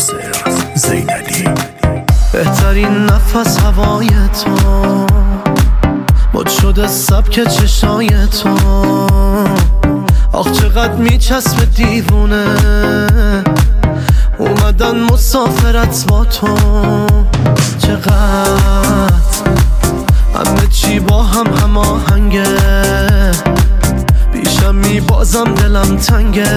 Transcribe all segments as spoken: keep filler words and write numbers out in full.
ناصر زینالی. بهترین نفس هوای تو مد شده سبک چشای تو، آخ چقدر میچسبه دیوونه اومدن مسافرت با تو. چقدر همه چی با هم هماهنگه، بیشم میبازم دلم تنگه،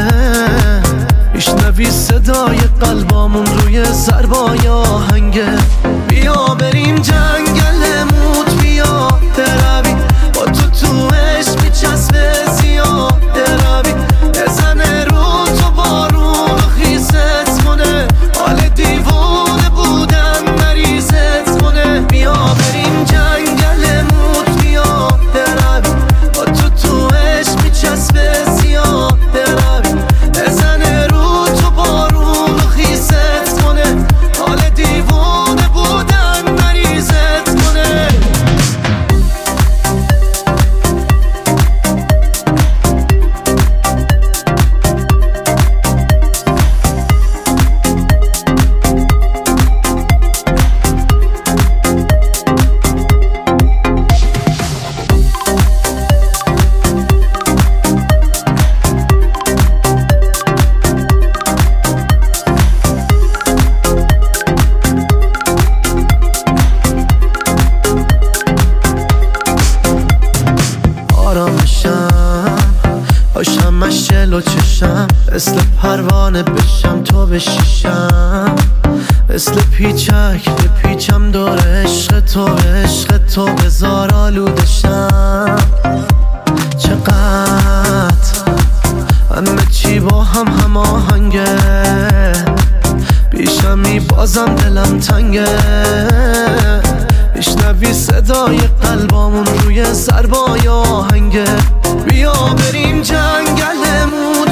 میشنوی صدای قلبامون روی ضربای آهنگه. بیا بریم جنگل موت، بیا بروی با تو تو عشق میچسبه زیاد بروی، بزنه رو تو بارون و خیست کنه، حال دیوونه بودن مریضت کنه. بیا بریم جنگل موت، بیا بروی با تو تو عشق میچسبه زیاد بروی، بزنه رو تو بارون و خیست کنه، حال دیوونه بودن مریضت کنه. باشم مشل و چشم، مثل پروانه بشم تو بشیشم، مثل پیچک بپیچم دور عشق تو، عشق تو بزار آلودشم. چقدر همه چی با هم هماهنگه، بیشم میبازم دلم تنگه، میشنوی صدای قلبامون روی ضربای آهنگه. بیا بریم جنگل موت،